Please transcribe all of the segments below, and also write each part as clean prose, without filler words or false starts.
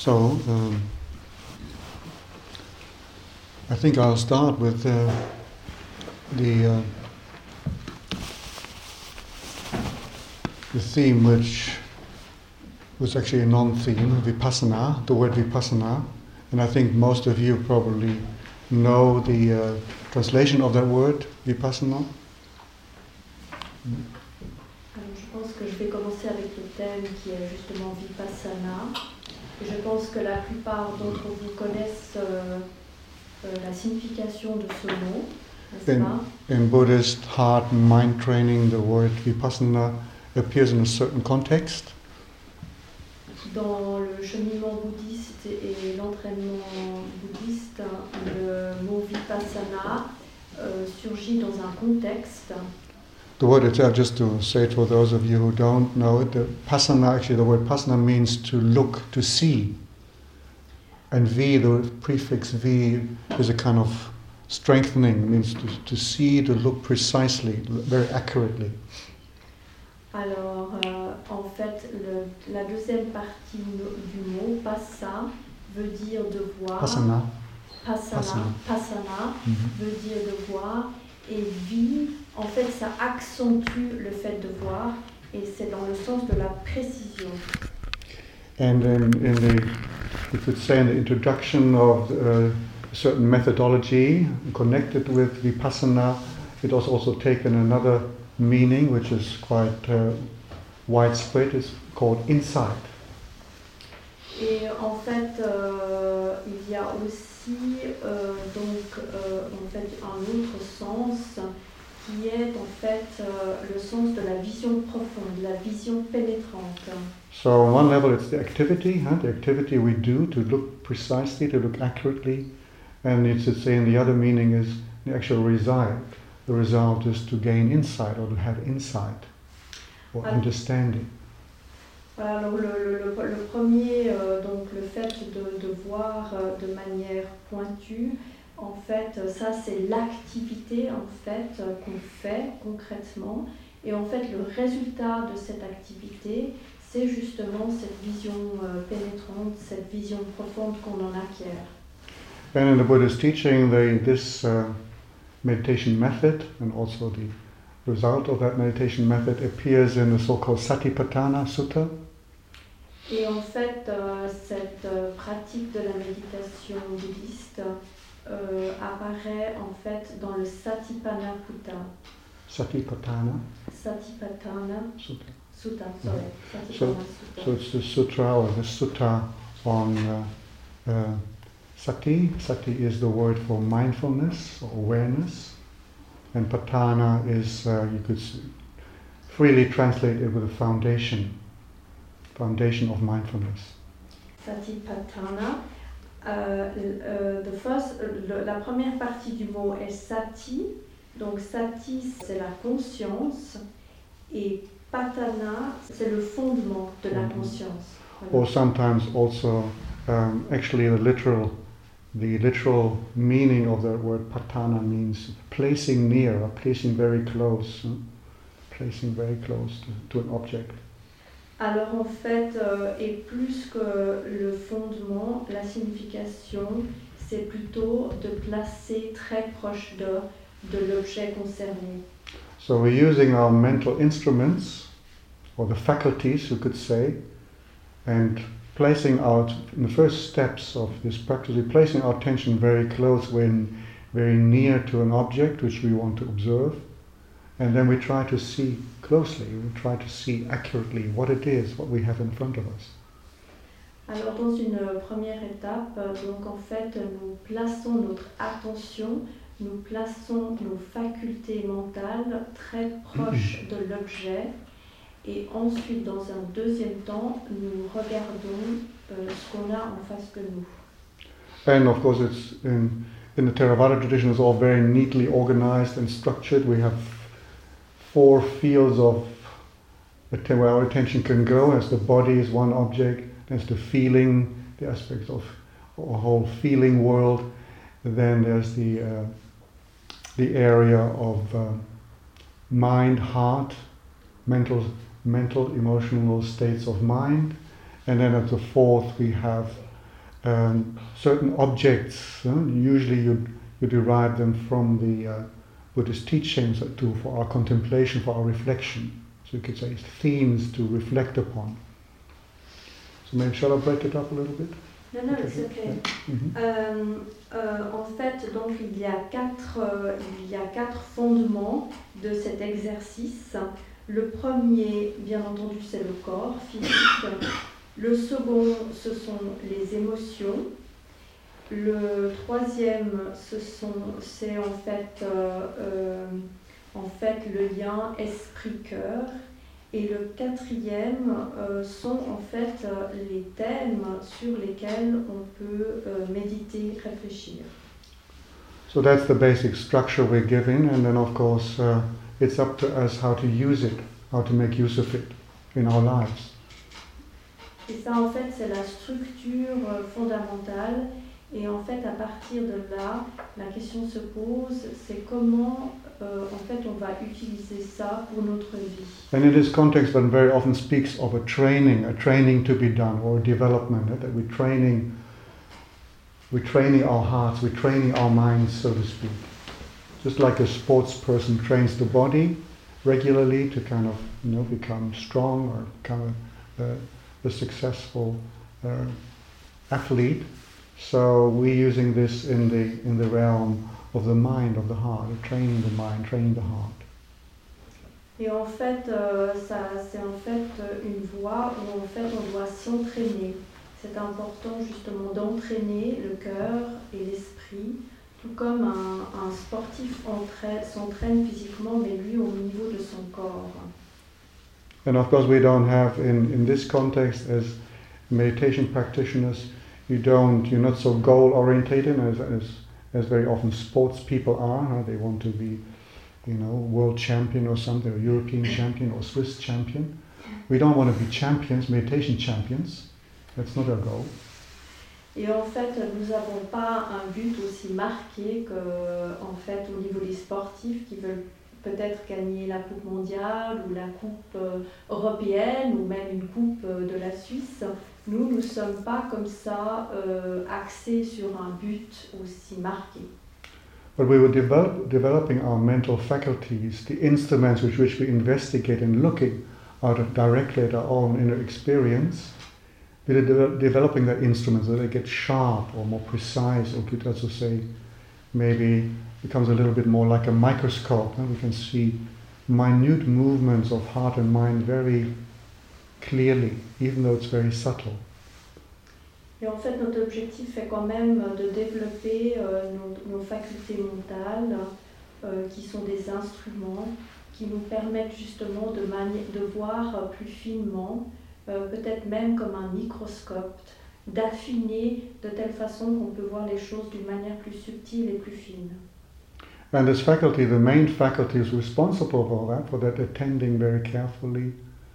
So, I think I'll start with the theme, which was actually a non-theme, Vipassana, the word Vipassana. And I think most of you probably know the translation of that word, Vipassana. Alors, je pense que je vais commencer avec le thème qui est justement Vipassana. Je pense que la plupart d'entre vous connaissent la signification de ce mot, n'est-ce pas? In Buddhist heart and mind training, the word Vipassana appears in a certain context. Dans le cheminement bouddhiste et l'entraînement bouddhiste, le mot Vipassana surgit dans un contexte. The word itself, just to say it for those of you who don't know it, the word pasana means to look, to see. And the prefix V is a kind of strengthening, it means to see, to look precisely, very accurately. Alors, en fait, la deuxième partie du mot, passa, veut dire de voir. Pasana. Pasana veut dire de voir. Et vi, en fait, ça accentue le fait de voir. Et c'est dans le sens de la précision. And you could say in the introduction of a certain methodology connected with Vipassana, it has also taken another meaning which is quite widespread. It's called insight. Et en fait, il y a aussi en fait un autre sens qui est en fait le sens de la vision profonde, la vision pénétrante. So on one level it's the activity we do to look precisely, to look accurately, and it's to say in the other meaning is the actual result. The result is to gain insight or to have insight or understanding. Voilà, alors le premier, donc le fait de voir de manière pointue, en fait, ça c'est l'activité en fait qu'on fait concrètement, et en fait le résultat de cette activité, c'est justement cette vision pénétrante, cette vision profonde qu'on en acquiert. And in the Buddhist teaching, this meditation method and also the result of that meditation method appears in the so-called Satipatthana Sutta. Et en fait, cette pratique de la méditation bouddhiste apparaît en fait dans le Satipatthana Satipatthana Sutta. So it's the sutra or the sutta on sati. Sati is the word for mindfulness or awareness, and patthana is you could freely translate it with a foundation of mindfulness. Satipatthana. La première partie du mot est sati. Donc sati, c'est la conscience, et patthana, c'est le fondement de la conscience. Or sometimes also, actually the literal meaning of the word patthana means placing near or placing very close to an object. Alors en fait, et plus que le fondement, la signification, c'est plutôt de placer très proche de l'objet concerné. So we're using our mental instruments, or the faculties, you could say, and placing out, in the first steps of this practice, we're placing our attention very close, very near to an object which we want to observe. And then we try to see closely, we try to see accurately what it is, what we have in front of us. Alors dans une première étape, donc en fait, nous plaçons notre attention, nous plaçons nos facultés mentales très proches de l'objet, et ensuite dans un deuxième temps, nous regardons ce qu'on a en face de nous. And of course it's in the Theravada tradition, it's all very neatly organized and structured. We have 4 fields of where our attention can go, as the body is one object, there's the feeling, the aspects of a whole feeling world, then there's the area of mind, heart, mental, emotional states of mind, and then at the fourth we have certain objects. Usually you derive them from the Buddhist teachings for our contemplation, for our reflection. So you could say it's themes to reflect upon. So maybe shall I break it up a little bit? Non, c'est okay. En fait, donc il y a quatre fondements de cet exercice. Le premier, bien entendu, c'est le corps physique. Le second, ce sont les émotions. Le troisième, c'est en fait le lien esprit-cœur. Et le quatrième sont en fait les thèmes sur lesquels on peut méditer, réfléchir. So that's the basic structure we're given, and then of course it's up to us how to use it, how to make use of it in our lives. Et ça en fait c'est la structure fondamentale. Et en fait, à partir de là, la question se pose, c'est comment en fait on va utiliser ça pour notre vie. And in this context, one very often speaks of a training to be done, or a development, that we're training our hearts, we're training our minds, so to speak. Just like a sports person trains the body regularly to kind of become strong or become a successful athlete. So we're using this in the realm of the mind, of the heart, training the mind, training the heart. Et en fait, c'est en fait une voie où en fait on doit s'entraîner. C'est important justement d'entraîner le cœur et l'esprit, tout comme un sportif s'entraîne physiquement, mais lui au niveau de son corps. And of course we don't have, in this context as meditation practitioners, you're not so goal-orientated as very often sports people are. They want to be, world champion or something, or European champion or Swiss champion. We don't want to be champions, meditation champions. That's not our goal. Et en fait, nous n'avons pas un but aussi marqué que, en fait, au niveau des sportifs qui veulent peut-être gagner la coupe mondiale ou la coupe européenne ou même une coupe de la Suisse. Nous ne sommes pas comme ça axés sur un but aussi marqué. But we were developing our mental faculties, the instruments with which we investigate and looking directly at our own inner experience. We're developing that instrument so they get sharp or more precise, or could also say maybe becomes a little bit more like a microscope. We can see minute movements of heart and mind very clearly, even though it's very subtle. Et en fait, notre objectif est quand même de développer nos facultés mentales, qui sont des instruments qui nous permettent justement de voir plus finement, peut-être même comme un microscope, d'affiner de telle façon qu'on peut voir les choses d'une manière plus subtile et plus fine. And this faculty, the main faculty is responsible for that attending very carefully,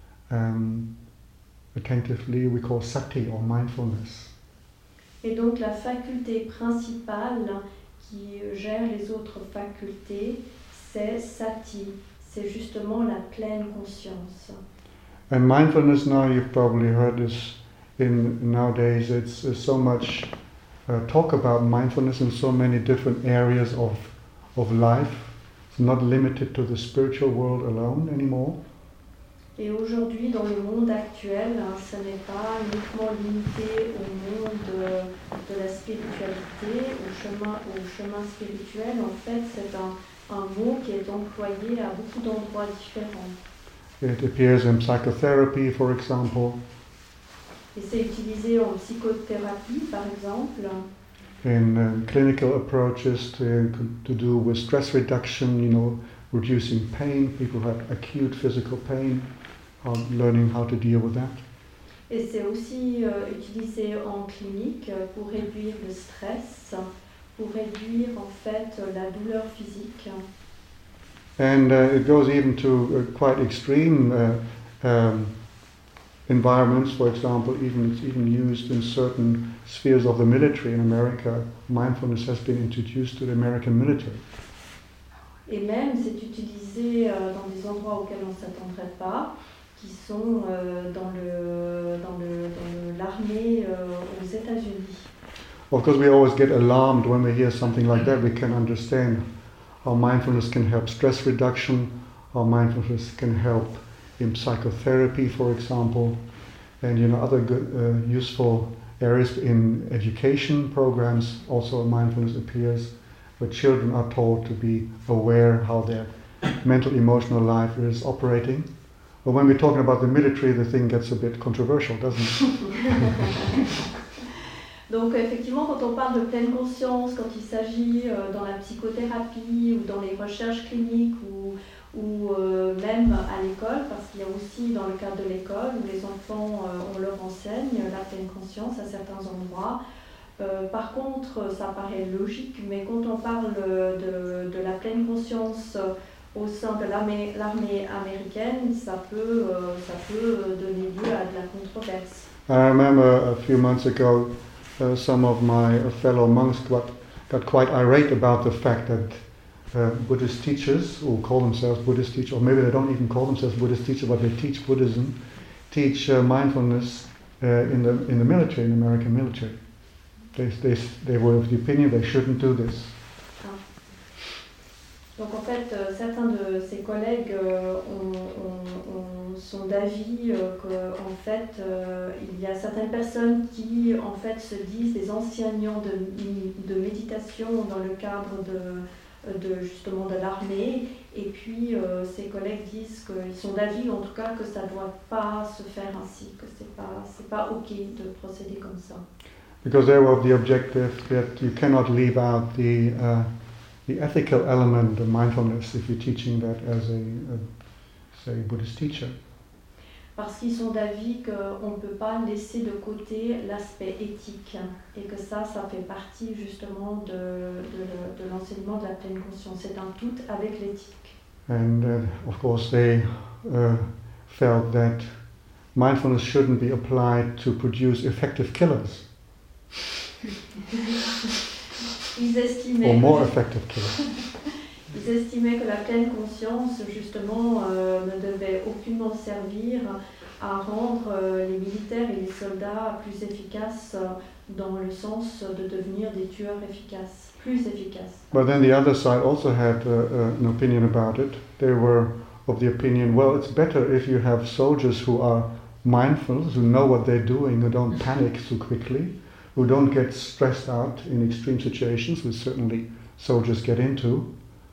attentively, we call sati or mindfulness. Et donc la faculté principale qui gère les autres facultés, c'est sati, c'est justement la pleine conscience. And mindfulness, now you've probably heard this nowadays, it's so much talk about mindfulness in so many different areas of life. It's not limited to the spiritual world alone anymore. Et aujourd'hui, dans le monde actuel, ce n'est pas uniquement limité au monde de la spiritualité, au chemin spirituel. En fait, c'est un mot qui est employé à beaucoup d'endroits différents. It appears in psychotherapy, for example. Et c'est utilisé en psychothérapie, par exemple. In clinical approaches to do with stress reduction, reducing pain. People who have acute physical pain, learning how to deal with that. Et c'est aussi utilisé en clinique pour réduire le stress, pour réduire en fait la douleur physique. And it goes even to quite extreme environments. For example, it's even used in certain spheres of the military in America. Mindfulness has been introduced to the American military. Et même c'est utilisé dans des endroits auxquels on ne s'attendrait pas, qui sont dans l'armée aux États-Unis. Of course, we always get alarmed when we hear something like that. We can understand how mindfulness can help stress reduction, how mindfulness can help in psychotherapy, for example, and other good, useful areas in education programs. Also, mindfulness appears, where children are taught to be aware how their mental, emotional life is operating. But when we're talking about the military, the thing gets a bit controversial, doesn't it? Donc effectivement, quand on parle de pleine conscience, quand il s'agit dans la psychothérapie ou dans les recherches cliniques ou même à l'école, parce qu'il y a aussi dans le cadre de l'école où les enfants, on leur enseigne la pleine conscience à certains endroits. Par contre, ça paraît logique, mais quand on parle de la pleine conscience au sein de l'armée américaine, ça peut donner lieu à de la controverse. I remember a few months ago, some of my fellow monks got quite irate about the fact that Buddhist teachers, who call themselves Buddhist teachers, or maybe they don't even call themselves Buddhist teachers, but they teach Buddhism, teach mindfulness in the military, in the American military. They were of the opinion they shouldn't do this. Donc en fait, certains de ses collègues sont d'avis qu'en fait, il y a certaines personnes qui en fait se disent des enseignants de méditation dans le cadre justement de l'armée, et puis ses collègues disent qu'ils sont d'avis en tout cas que ça ne doit pas se faire ainsi, que c'est pas ok de procéder comme ça. Because they were of the objective that you cannot leave out the ethical element of mindfulness if you're teaching that as a Buddhist teacher. Parce qu'ils sont d'avis qu'on ne peut pas laisser de côté l'aspect éthique et que ça fait partie justement de l'enseignement de la pleine conscience. C'est un tout avec l'éthique. And of course they felt that mindfulness shouldn't be applied to produce effective killers. Ils estimaient, or more effective killers. Ils estimaient que la pleine conscience, justement, ne devait aucunement servir à rendre les militaires et les soldats plus efficaces dans le sens de devenir des tueurs efficaces, plus efficaces. But then the other side also had an opinion about it. They were of the opinion, well, it's better if you have soldiers who are mindful, who know what they're doing, who don't panic too quickly, who don't get stressed out in extreme situations, which certainly soldiers get into.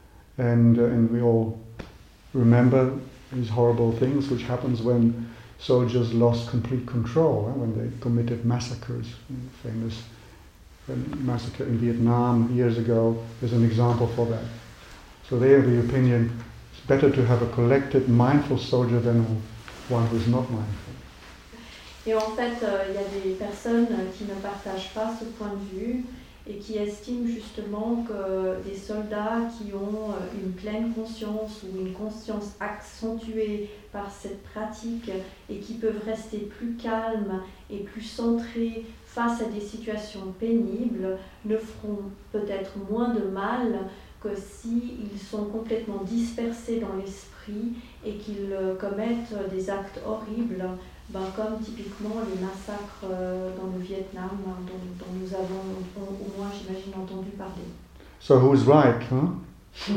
And we all remember these horrible things which happens when soldiers lost complete control, when they committed massacres. Famous massacre in Vietnam years ago is an example for that. So they have the opinion it's better to have a collected, mindful soldier than one who is not mindful. Et en fait, il y a des personnes qui ne partagent pas ce point de vue et qui estiment justement que des soldats qui ont une pleine conscience ou une conscience accentuée par cette pratique et qui peuvent rester plus calmes et plus centrés face à des situations pénibles ne feront peut-être moins de mal que s'ils sont complètement dispersés dans l'esprit et qu'ils commettent des actes horribles, comme typiquement les massacres dans le Vietnam dont nous avons au moins, j'imagine, entendu parler. So who's right, huh?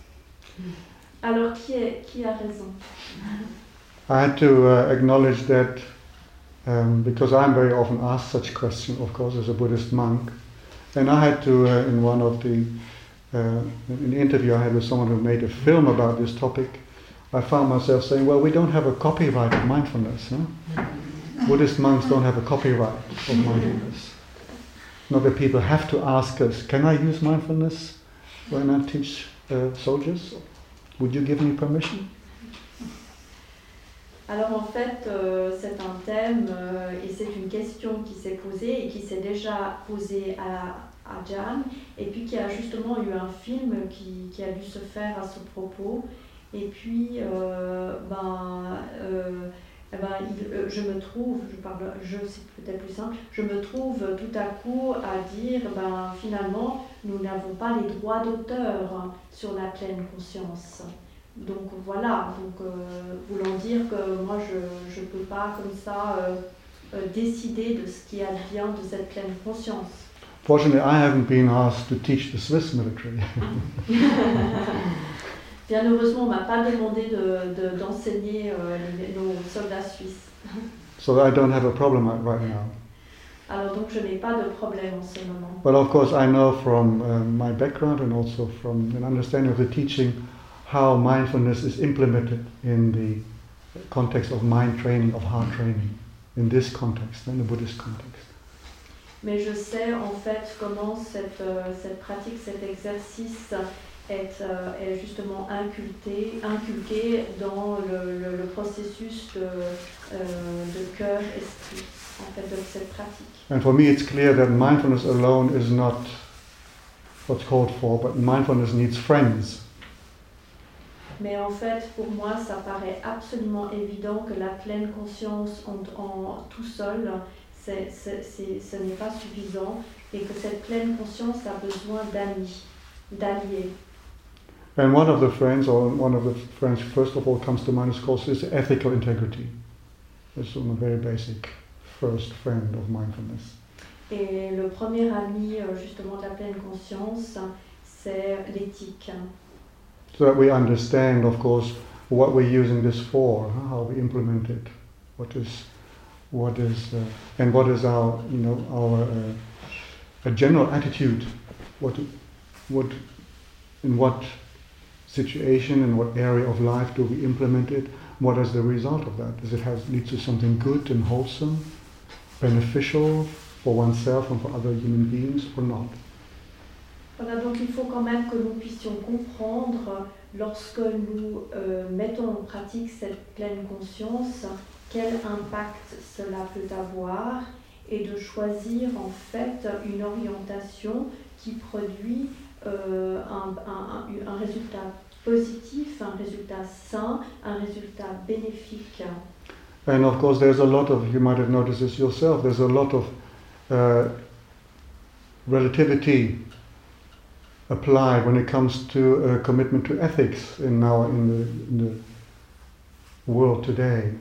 Alors qui a raison? I had to acknowledge that because I'm very often asked such questions, of course, as a Buddhist monk, and I had to, in one of the in the interview I had with someone who made a film about this topic, I found myself saying, well, we don't have a copyright of mindfulness. Huh? Buddhist monks don't have a copyright of mindfulness. Not that people have to ask us, can I use mindfulness when I teach soldiers? Would you give me permission? Alors en fait, c'est un thème et c'est une question qui s'est posée et qui s'est déjà posée à Ajahn, et puis qui a justement eu un film qui a dû se faire à ce propos. Et puis, je me trouve, c'est peut-être plus simple, je me trouve tout à coup à dire, finalement, nous n'avons pas les droits d'auteur sur la pleine conscience. Donc voilà, voulant dire que moi je ne peux pas comme ça décider de ce qui advient de cette pleine conscience. Fortunately, I haven't been asked to teach the Swiss military. Bien heureusement, on m'a pas demandé d'enseigner nos soldats suisses. So I don't have a problem right now. Alors donc je n'ai pas de problème en ce moment. But of course, I know from my background and also from an understanding of the teaching how mindfulness is implemented in the context of mind training, of heart training, in this context, in the Buddhist context. Mais je sais en fait comment cette pratique, cet exercice est justement inculqué dans le processus de cœur-esprit, en fait, de cette pratique. And for me, it's clear that mindfulness alone is not what's called for, but mindfulness needs friends. Mais en fait, pour moi, ça paraît absolument évident que la pleine conscience en tout seul, ce n'est pas suffisant, et que cette pleine conscience a besoin d'amis, d'alliés. And one of the friends first of all comes to mind, of course, is ethical integrity. It's a very basic first friend of mindfulness. Et le premier ami, justement, de la pleine conscience, c'est l'éthique. So that we understand, of course, what we're using this for, how we implement it, what is our a general attitude, in what situation, in what area of life do we implement it, what is the result of that? Does it lead to something good and wholesome, beneficial for oneself and for other human beings or not? Voilà, donc il faut quand même que nous puissions comprendre, lorsque nous mettons en pratique cette pleine conscience, quel impact cela peut avoir, et de choisir en fait une orientation qui produit un résultat positif, un résultat sain, un résultat bénéfique. And of course there's a lot of, you might have noticed this yourself, there's a lot of relativity applied when it comes to a commitment to ethics in the world today.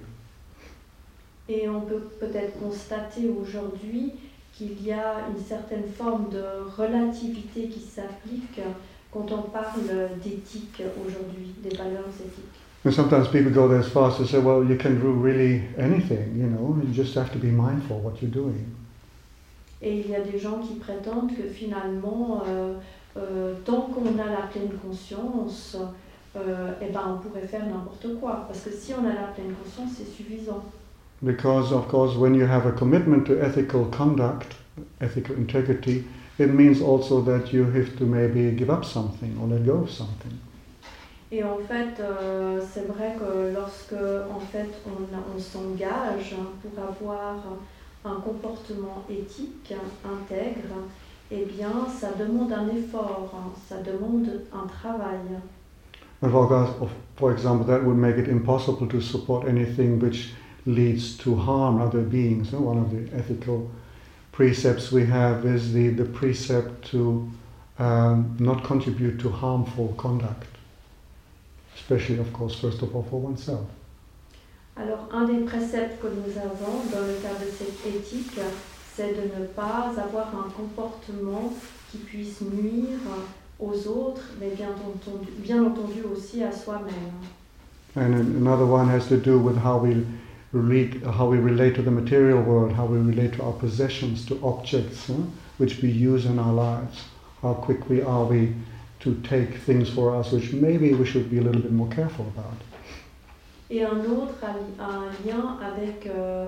Et on peut peut-être constater aujourd'hui qu'il y a une certaine forme de relativité qui s'applique quand on parle d'éthique aujourd'hui, des valeurs éthiques. And sometimes people go as far as to say, well, you can do really anything, you just have to be mindful of what you're doing. Et il y a des gens qui prétendent que finalement, tant qu'on a la pleine conscience, on pourrait faire n'importe quoi. Parce que si on a la pleine conscience, c'est suffisant. Because, of course, when you have a commitment to ethical conduct, ethical integrity, it means also that you have to maybe give up something or let go of something. Et en fait, c'est vrai que lorsque en fait, on s'engage pour avoir un comportement éthique, intègre, eh bien, ça demande un effort, ça demande un travail. And for example, that would make it impossible to support anything which leads to harm other beings. One of the ethical precepts we have is the precept to not contribute to harmful conduct, especially, of course, first of all, for oneself. Alors, un des préceptes que nous avons dans le cadre de cette éthique, c'est de ne pas avoir un comportement qui puisse nuire aux autres, mais bien entendu aussi à soi-même. And another one has to do with how we relate to the material world, how we relate to our possessions, to objects which we use in our lives. How quickly are we to take things for us which maybe we should be a little bit more careful about. Et un autre a un lien avec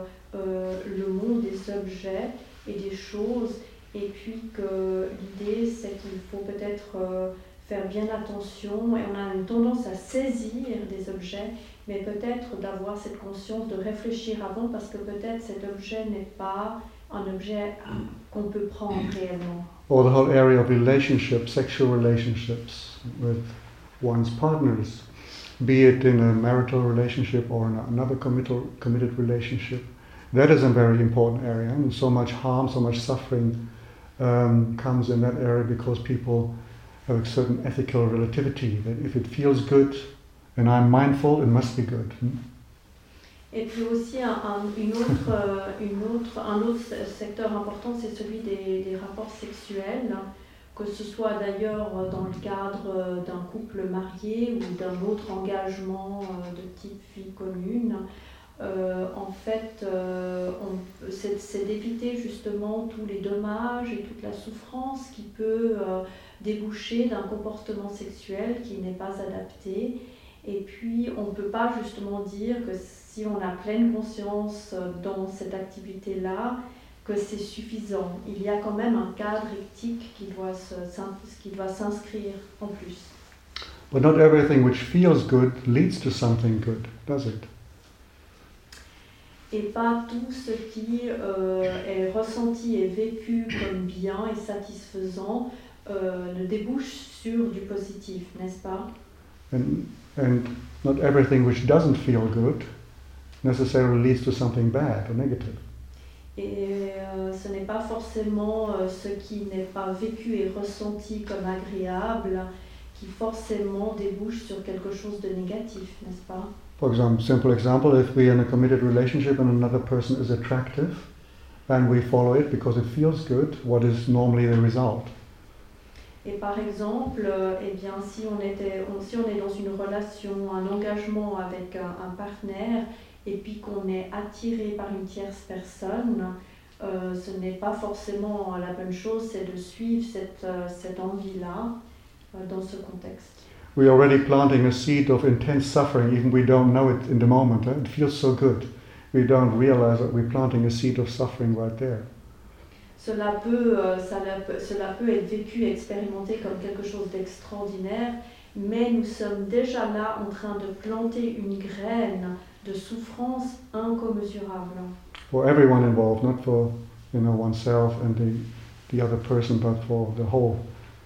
le monde des objets et des choses, et puis que l'idée c'est qu'il faut peut-être faire bien attention, et on a une tendance à saisir des objets, mais peut-être d'avoir cette conscience de réfléchir avant, parce que peut-être cet objet n'est pas un objet qu'on peut prendre réellement. Or the whole area of relationships, sexual relationships with one's partners, be it in a marital relationship or in another committed relationship. That is a very important area, and so much harm, so much suffering comes in that area because people have a certain ethical relativity, that if it feels good and I'm mindful, it must be good. Et puis aussi un autre secteur important, c'est celui des rapports sexuels, que ce soit d'ailleurs dans le cadre d'un couple marié ou d'un autre engagement de type vie commune. C'est d'éviter justement tous les dommages et toute la souffrance qui peut déboucher d'un comportement sexuel qui n'est pas adapté. Et puis, on ne peut pas justement dire que si on a pleine conscience dans cette activité-là, que c'est suffisant. Il y a quand même un cadre éthique qui doit s'inscrire en plus. But not everything which feels good leads to something good, does it? Et pas tout ce qui est ressenti et vécu comme bien et satisfaisant ne débouche sur du positif, n'est-ce pas? And not everything which doesn't feel good necessarily leads to something bad or negative. Et ce n'est pas forcément ce qui n'est pas vécu et ressenti comme agréable qui forcément débouche sur quelque chose de négatif, n'est-ce pas? For example, simple example, if we are in a committed relationship and another person is attractive and we follow it because it feels good, what is normally the result? Et par exemple, eh bien, si on est dans une relation, un engagement avec un partenaire et puis qu'on est attiré par une tierce personne, ce n'est pas forcément la bonne chose, c'est de suivre cette envie-là dans ce contexte. We're already planting a seed of intense suffering, even we don't know it in the moment. It feels so good. We don't realize that we're planting a seed of suffering right there. Cela peut être vécu et expérimenté comme quelque chose d'extraordinaire, mais nous sommes déjà là en train de planter une graine de souffrance incommensurable. For everyone involved, not for oneself and the other person, but for the whole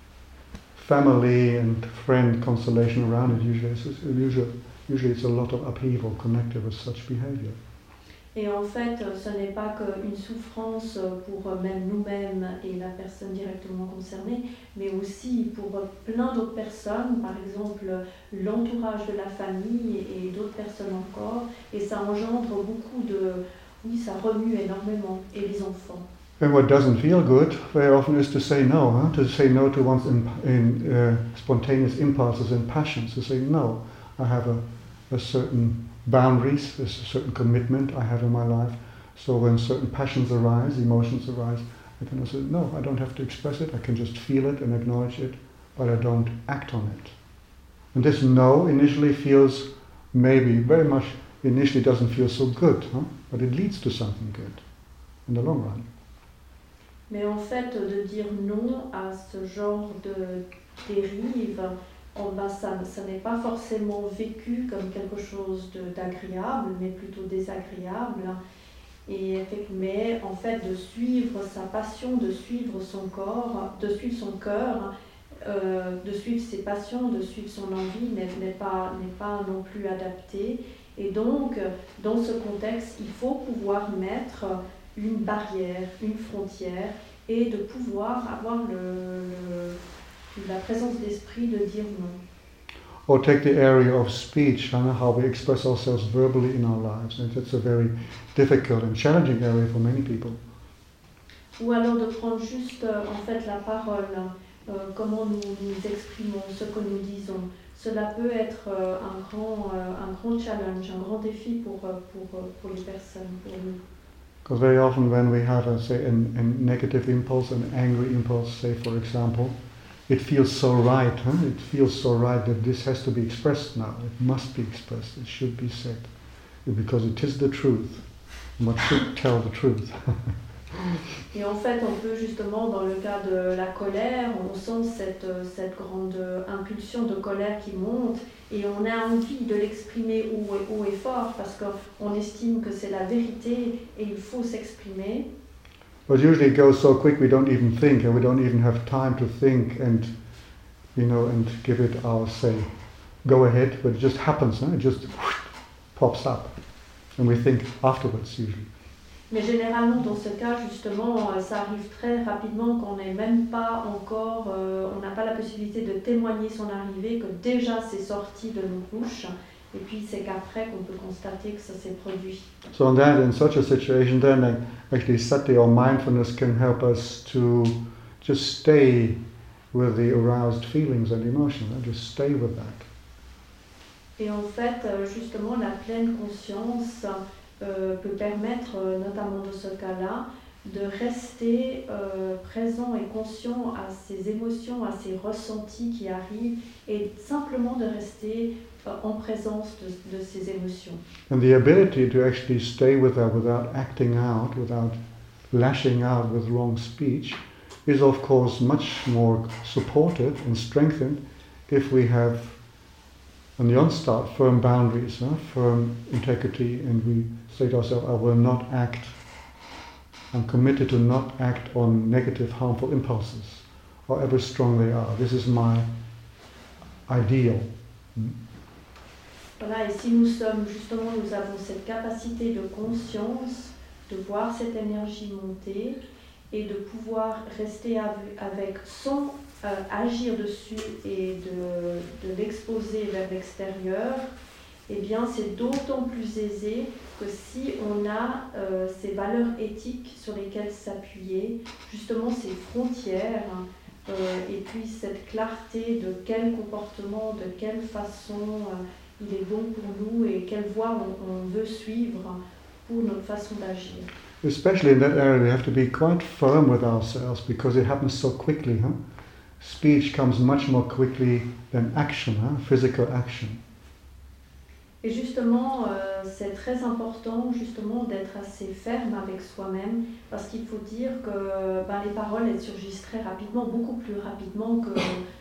family and friend constellation around it. Usually it's a lot of upheaval connected with such behavior. Et en fait, ce n'est pas qu'une souffrance pour même nous-mêmes et la personne directement concernée, mais aussi pour plein d'autres personnes, par exemple l'entourage de la famille et d'autres personnes encore. Et ça engendre beaucoup ça remue énormément, et les enfants. And what doesn't feel good very often is to say no, to say no to one's spontaneous impulses and passions, to say no, I have a certain boundaries, there's a certain commitment I have in my life. So when certain passions arise, emotions arise, I can also say, no, I don't have to express it, I can just feel it and acknowledge it, but I don't act on it. And this no initially feels, maybe very much initially doesn't feel so good, but it leads to something good in the long run. Mais en fait, de dire non à ce genre de dérive, ça n'est pas forcément vécu comme quelque chose d'agréable, mais plutôt désagréable. Mais en fait, de suivre sa passion, de suivre son corps, de suivre son cœur, de suivre ses passions, de suivre son envie n'est pas non plus adapté. Et donc, dans ce contexte, il faut pouvoir mettre une barrière, une frontière, et de pouvoir avoir la présence d'esprit de dire non. Or take the area of speech, how we express ourselves verbally in our lives. And that's a very difficult and challenging area for many people. Ou alors de prendre juste en fait la parole, comment nous exprimons, ce que nous disons. Cela peut être un grand challenge, un grand défi pour les personnes, pour nous. Because very often when we have, a negative impulse, an angry impulse, say for example, it feels so right, It feels so right that this has to be expressed now. It must be expressed, it should be said. Because it is the truth. One should tell the truth. Et en fait, on peut justement, dans le cas de la colère, on sent cette grande impulsion de colère qui monte et on a envie de l'exprimer haut et fort parce qu'on estime que c'est la vérité et il faut s'exprimer. But usually it goes so quick we don't even think, and we don't even have time to think and give it our say. Go ahead, but it just happens, It just pops up. And we think afterwards usually. Mais généralement, dans ce cas, justement, ça arrive très rapidement qu'on n'est même pas encore, on n'a pas la possibilité de témoigner son arrivée, que déjà c'est sorti de nos bouches Et puis c'est qu'après qu'on peut constater que ça s'est produit. So in such a situation, then actually sati or mindfulness can help us to just stay with the aroused feelings and emotions, and just stay with that. Et en fait, justement, la pleine conscience peut permettre, notamment dans ce cas-là, de rester présent et conscient à ces émotions, à ces ressentis qui arrivent, et simplement de rester en présence de ces émotions. And the ability to actually stay with that without acting out, without lashing out with wrong speech, is of course much more supported and strengthened if we have, on the onstart, firm boundaries, firm integrity, and we say to ourselves, I will not act, I'm committed to not act on negative, harmful impulses, however strong they are. This is my ideal. Voilà, et si nous avons cette capacité de conscience, de voir cette énergie monter et de pouvoir rester avec sans agir dessus et de l'exposer vers l'extérieur, eh bien c'est d'autant plus aisé que si on a ces valeurs éthiques sur lesquelles s'appuyer, justement ces frontières, et puis cette clarté de quel comportement, de quelle façon il est bon pour nous et quelle voie on veut suivre pour notre façon d'agir. Especially in that area, we have to be quite firm with ourselves because it happens so quickly. Speech comes much more quickly than action, physical action. Et justement, c'est très important justement d'être assez ferme avec soi-même parce qu'il faut dire que les paroles elles surgissent très rapidement, beaucoup plus rapidement que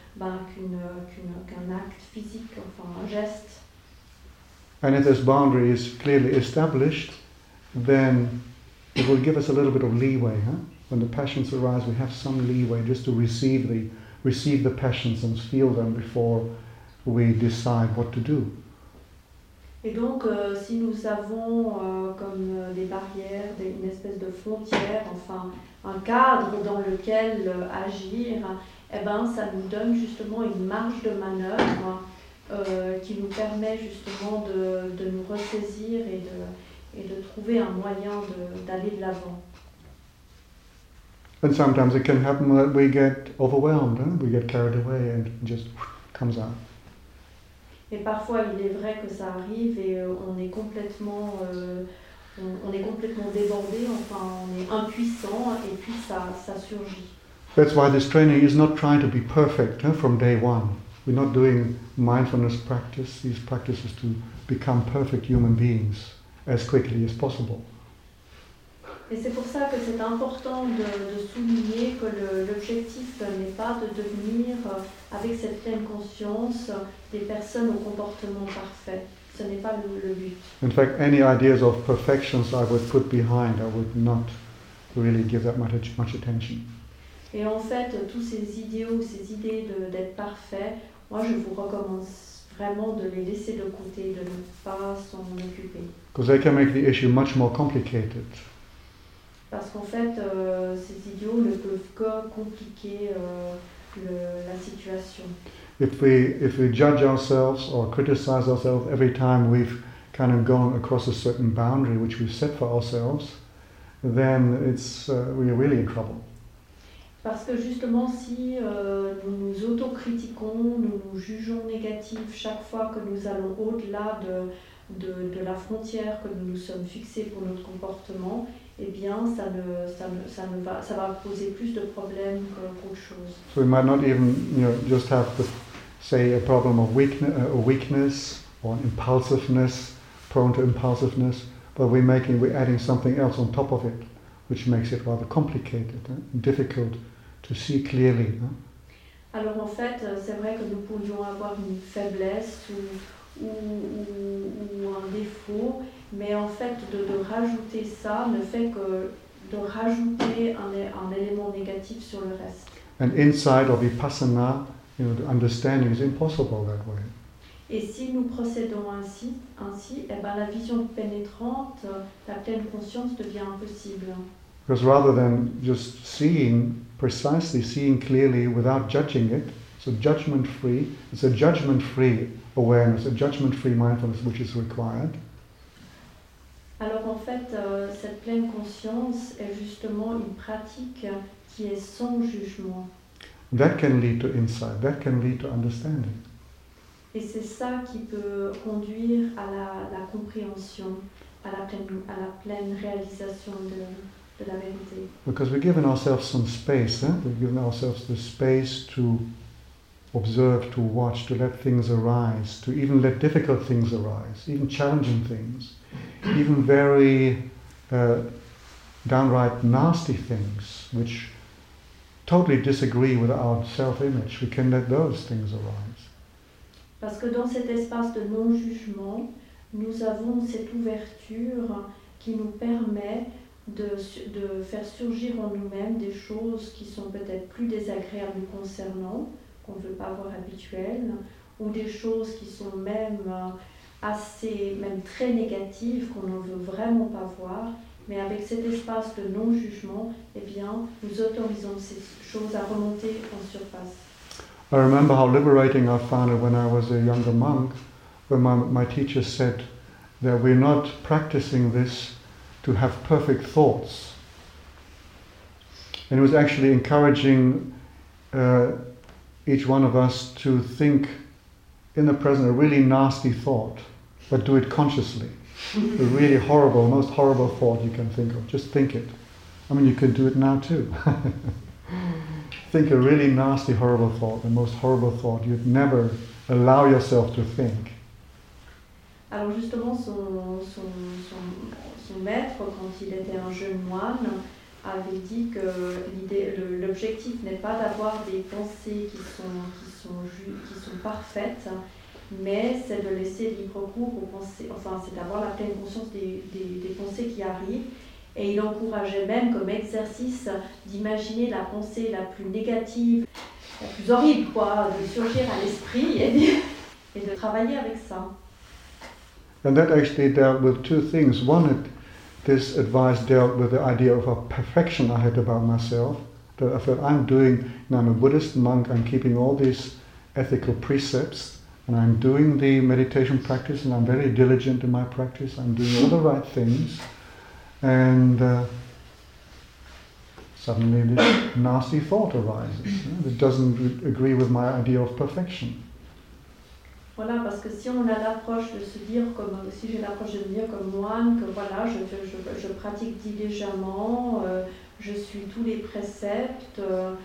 qu'un acte physique, enfin un geste. And if this boundary is clearly established, then it will give us a little bit of leeway. When the passions arise, we have some leeway just to receive the passions and feel them before we decide what to do. Et donc, si nous avons comme des barrières, une espèce de frontière, enfin un cadre dans lequel agir, eh ben, ça nous donne justement une marge de manœuvre qui nous permet justement de nous ressaisir et de trouver un moyen d'aller de l'avant. And sometimes it can happen that we get overwhelmed, we get carried away and it just comes out. Et parfois, il est vrai que ça arrive et on est complètement débordé, enfin, on est impuissant et puis ça surgit. That's why this training is not trying to be perfect from day one. We're not doing mindfulness practice, these practices to become perfect human beings as quickly as possible. Et c'est pour ça que c'est important de souligner que l'objectif n'est pas de devenir, avec cette pleine conscience, des personnes au comportement parfait. Ce n'est pas le but. In fact, any ideas of perfections I would put behind, I would not really give that much attention. Et en fait, tous ces idéaux, ces idées d'être parfait, moi je vous recommande vraiment de les laisser de côté, de ne pas s'en occuper. Because they can make the issue much more complicated. Parce qu'en fait, ces idéaux ne peuvent que compliquer la situation. If we judge ourselves or criticize ourselves every time we've kind of gone across a certain boundary which we've set for ourselves, then we're really in trouble. Parce que justement, si nous nous autocritiquons, nous nous jugeons négatifs chaque fois que nous allons au-delà de la frontière que nous nous sommes fixés pour notre comportement, eh bien, ça va poser plus de problèmes qu'autre chose. So we might not even, just have, say, a problem of weakness or impulsiveness, prone to impulsiveness, but we're adding something else on top of it, which makes it rather complicated and difficult to see clearly. Alors en fait, c'est vrai que nous pourrions avoir une faiblesse ou un défaut, mais en fait de rajouter ça ne fait que de rajouter un élément négatif sur le reste. And inside of vipassana, the understanding is impossible that way. Et si nous procédons ainsi, eh ben, la vision pénétrante, la pleine conscience devient impossible. Because rather than just seeing clearly without judging it, it's a judgment-free awareness, a judgment-free mindfulness which is required. Alors en fait, cette pleine conscience est justement une pratique qui est sans jugement. That can lead to insight, that can lead to understanding. Et c'est ça qui peut conduire à la compréhension, à la pleine réalisation de la vérité. Because we've given ourselves some space, we've given ourselves the space to observe, to watch, to let things arise, to even let difficult things arise, even challenging things, even very downright nasty things which totally disagree with our self-image. We can let those things arise. Parce que dans cet espace de non-jugement, nous avons cette ouverture qui nous permet de faire surgir en nous-mêmes des choses qui sont peut-être plus désagréables nous concernant, qu'on ne veut pas voir habituelles, ou des choses qui sont même même très négatives, qu'on ne veut vraiment pas voir. Mais avec cet espace de non-jugement, eh bien, nous autorisons ces choses à remonter en surface. I remember how liberating I found it when I was a younger monk, when my teacher said that we're not practicing this to have perfect thoughts. And he was actually encouraging each one of us to think in the present a really nasty thought, but do it consciously. A really horrible, most horrible thought you can think of. Just think it. I mean, you can do it now too. Think a really nasty, horrible thought, the most horrible thought you'd never allow yourself to think. Alors justement, son maître, quand il était un jeune moine, avait dit que l'objectif n'est pas d'avoir des pensées qui sont parfaites, mais c'est de laisser libre cours aux pensées, enfin c'est d'avoir la pleine conscience des pensées qui arrivent. Et il encourageait même comme exercice d'imaginer la pensée la plus négative, la plus horrible, de surgir à l'esprit et de travailler avec ça. And that actually dealt with two things. One, this advice dealt with the idea of a perfection I had about myself. That I felt I'm a Buddhist monk, I'm keeping all these ethical precepts, and I'm doing the meditation practice, and I'm very diligent in my practice, I'm doing all the right things. And suddenly this nasty thought arises that doesn't agree with my idea of perfection. Voilà, parce que si on a l'approche de se dire si j'ai l'approche de me dire comme moine, que voilà, je pratique diligemment, je suis tous les préceptes,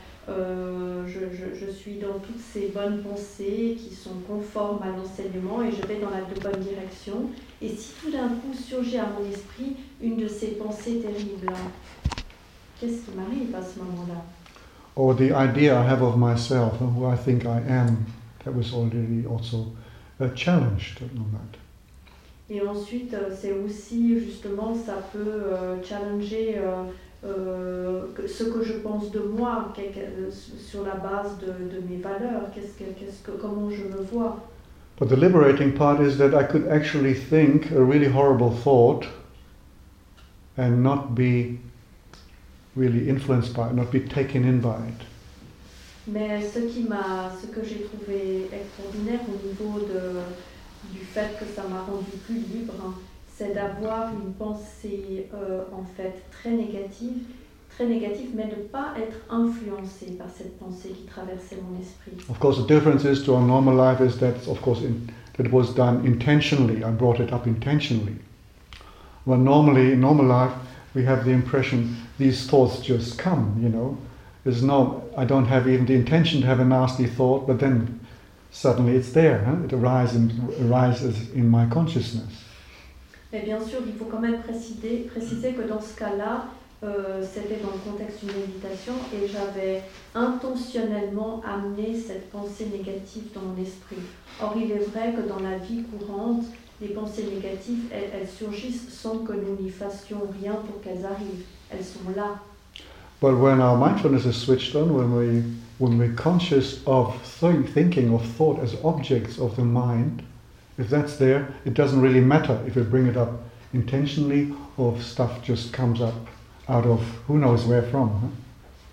je suis dans toutes ces bonnes pensées qui sont conformes à l'enseignement et je vais dans la bonne direction. Et si tout d'un coup surgit à mon esprit une de ces pensées terribles, qu'est-ce qui m'arrive à ce moment-là? Or the idea I have of myself and who I think I am, that was already also challenged on that. Et ensuite, c'est aussi justement, ça peut challenger ce que je pense de moi, sur la base de mes valeurs, comment je me vois. But the liberating part is that I could actually think a really horrible thought and not be really influenced by it, not be taken in by it. Mais ce que j'ai trouvé extraordinaire au niveau du fait que ça m'a rendu plus libre, c'est d'avoir une pensée en fait très négative, mais de ne pas être influencé par cette pensée qui traversait mon esprit. Of course, the difference is to our normal life is that, of course, that it was done intentionally. I brought it up intentionally. Well, normally, in normal life, we have the impression these thoughts just come, I don't have even the intention to have a nasty thought, but then suddenly it's there. It arises in my consciousness. Mais bien sûr, il faut quand même préciser que dans ce cas-là, c'était dans le contexte d'une méditation et j'avais intentionnellement amené cette pensée négative dans mon esprit. Or, il est vrai que dans la vie courante, les pensées négatives, elles surgissent sans que nous n'y fassions rien pour qu'elles arrivent. Elles sont là. But when our mindfulness is switched on, when we're conscious of thinking of thought as objects of the mind, if that's there, it doesn't really matter if we bring it up intentionally or if stuff just comes up out of who knows where from.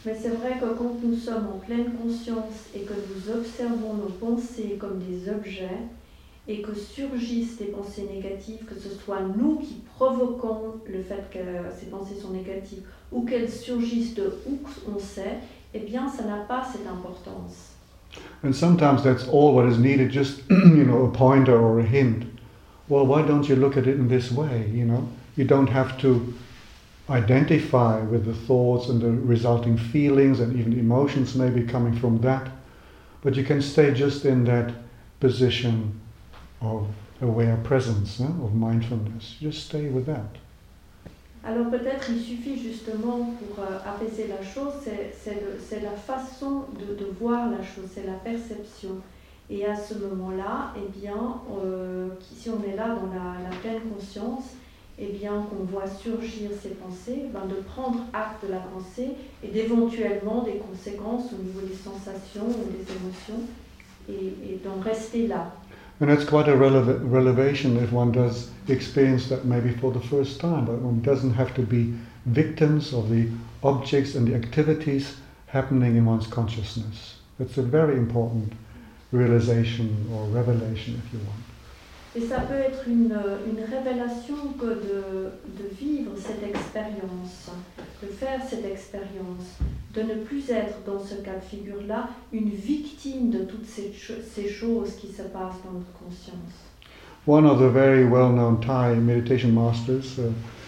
Mais c'est vrai que quand nous sommes en pleine conscience et que nous observons nos pensées comme des objets et que surgissent des pensées négatives, que ce soit nous qui provoquons le fait que ces pensées sont négatives ou qu'elles surgissent de où on sait, eh bien ça n'a pas cette importance. And sometimes that's all what is needed, just a pointer or a hint. Well, why don't you look at it in this way, You don't have to identify with the thoughts and the resulting feelings and even emotions maybe coming from that, but you can stay just in that position of aware presence, of mindfulness. Just stay with that. Alors peut-être il suffit justement pour apaiser la chose, c'est la façon de voir la chose, c'est la perception. Et à ce moment-là, eh bien, si on est là dans la pleine conscience, eh bien, qu'on voit surgir ces pensées, de prendre acte de la pensée et d'éventuellement des conséquences au niveau des sensations ou des émotions, et d'en rester là. And that's quite a revelation if one does experience that maybe for the first time, but one doesn't have to be victims of the objects and the activities happening in one's consciousness. That's a very important realization or revelation, if you want. Et ça peut être une révélation que de vivre cette expérience, de faire cette expérience, de ne plus être dans ce cas de figure-là une victime de toutes ces choses qui se passent dans notre conscience. One of the very well-known Thai meditation masters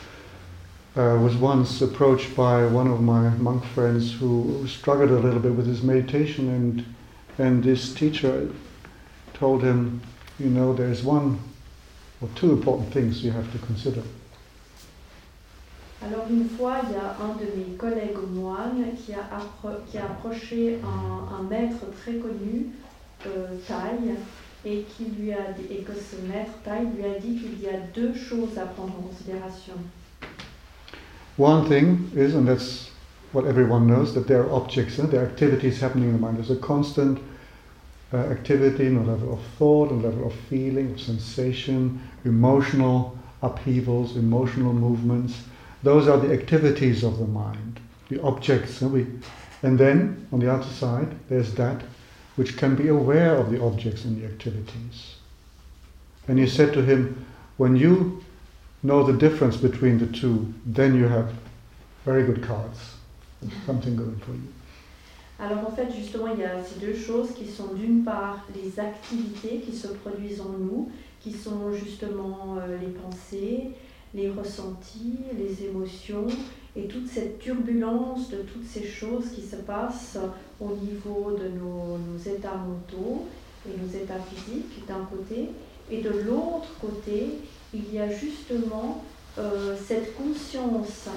was once approached by one of my monk friends who struggled a little bit with his meditation, and this teacher told him, there's one or two important things you have to consider. Alors une fois, il y a un de mes collègues moines qui a approché un maître très connu, Thaï, et que ce maître Thaï lui a dit qu'il y a deux choses à prendre en considération. One thing is, and that's what everyone knows, that there are objects, there are activities happening in the mind. There's a constant activity in a level of thought, a level of feeling, of sensation, emotional upheavals, emotional movements. Those are the activities of the mind, the objects. And then, on the other side, there's that which can be aware of the objects and the activities. And he said to him, when you know the difference between the two, then you have very good cards, something going for you. Alors en fait, justement, il y a ces deux choses qui sont d'une part les activités qui se produisent en nous, qui sont justement les pensées, les ressentis, les émotions et toute cette turbulence de toutes ces choses qui se passent au niveau de nos états mentaux et nos états physiques d'un côté, et de l'autre côté, il y a justement cette conscience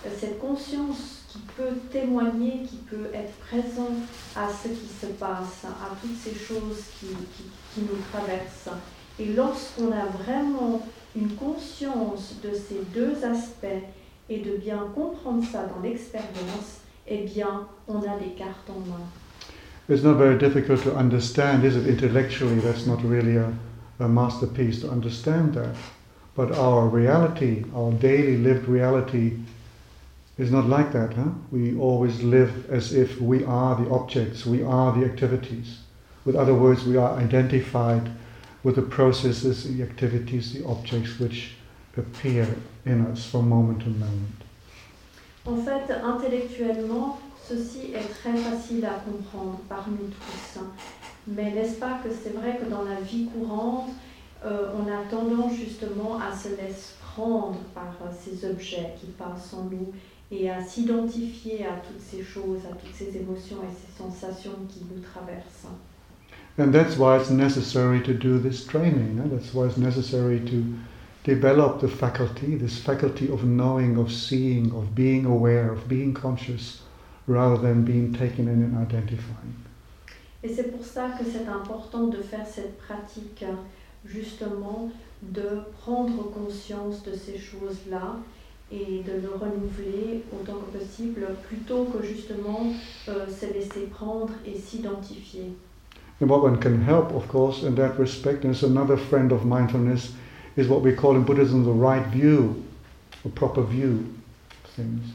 qui peut témoigner, qui peut être présent à ce qui se passe, à toutes ces choses qui nous traversent. Et lorsqu'on a vraiment une conscience de ces deux aspects et de bien comprendre ça dans l'expérience, eh bien, on a les cartes en main. It's not very difficult to understand, is it? Intellectually, that's not really a masterpiece to understand that. But our reality, our daily lived reality, is not like that. We always live as if we are the objects, we are the activities. With other words, we are identified with the processes, the activities, the objects which appear in us from moment to moment. En fait, intellectuellement, ceci est très facile à comprendre par nous tous. Mais n'est-ce pas que c'est vrai que dans la vie courante, on a tendance justement à se laisser prendre par ces objets qui passent en nous et à s'identifier à toutes ces choses, à toutes ces émotions et ces sensations qui nous traversent. And that's why it's necessary to do this training. That's why it's necessary to develop the faculty, this faculty of knowing, of seeing, of being aware, of being conscious, rather than being taken in and identifying. Et c'est pour ça que c'est important de faire cette pratique, justement, de prendre conscience de ces choses-là et de le renouveler autant que possible, plutôt que justement se laisser prendre et s'identifier. And what one can help, of course, in that respect, and it's another friend of mindfulness, is what we call in Buddhism the right view, a proper view of things.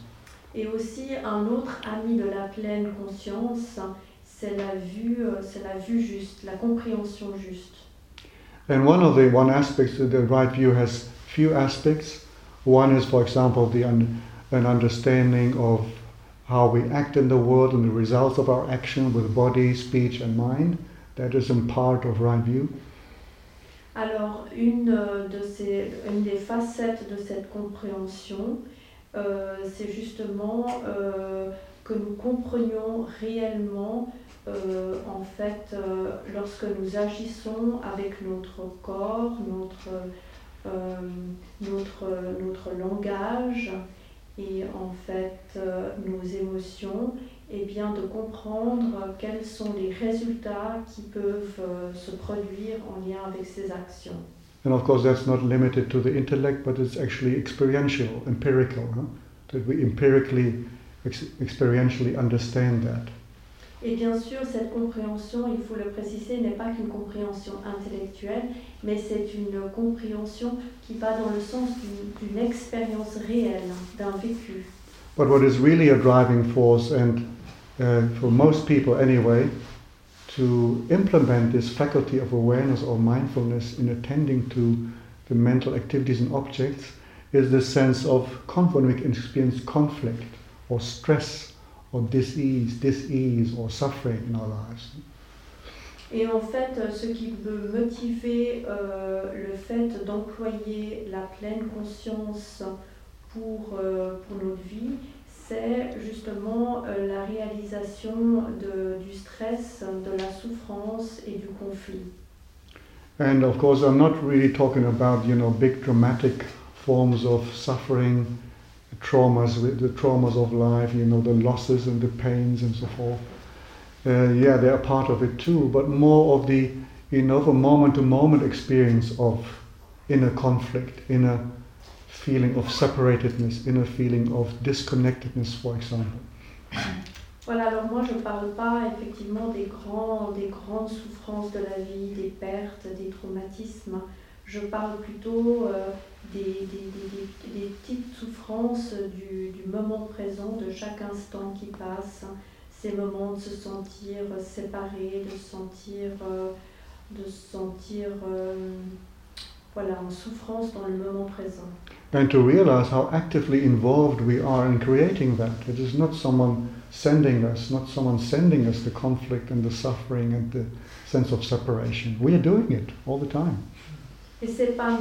Et aussi un autre ami de la pleine conscience, c'est la vue juste, la compréhension juste. And one aspect of the right view has few aspects. One is, for example, an understanding of how we act in the world and the results of our action with body, speech and mind. That is a part of right view. Alors, une des facettes de cette compréhension, c'est justement que nous comprenions réellement, en fait, lorsque nous agissons avec notre corps, notre langage et en fait nos émotions, et bien de comprendre quels sont les résultats qui peuvent se produire en lien avec ces actions. And of course that's not limited to the intellect, but it's actually experiential, empirical, that we empirically, experientially understand that. Et bien sûr, cette compréhension, il faut le préciser, n'est pas qu'une compréhension intellectuelle, mais c'est une compréhension qui va dans le sens d'une expérience réelle, d'un vécu. But what is really a driving force, and for most people anyway, to implement this faculty of awareness or mindfulness in attending to the mental activities and objects, is the sense of when we experience conflict or stress or dis-ease or suffering in our lives. Et en fait, ce qui peut motiver le fait d'employer la pleine conscience pour notre vie, c'est justement la réalisation du stress, de la souffrance et du conflit. And of course, I'm not really talking about, big dramatic forms of suffering, the traumas of life, the losses and the pains and so forth. They are part of it too, but more of the, the moment-to-moment experience of inner conflict, inner feeling of separatedness, inner feeling of disconnectedness, for example. Voilà, alors moi je ne parle pas effectivement des grandes souffrances de la vie, des pertes, des traumatismes. Je parle plutôt des petites souffrances du moment présent, de chaque instant qui passe, ces moments de se sentir séparé, de se sentir en souffrance dans le moment présent. And to realize how actively involved we are in creating that. It is not someone sending us the conflict and the suffering and the sense of separation. We are doing it all the time. Et c'est pas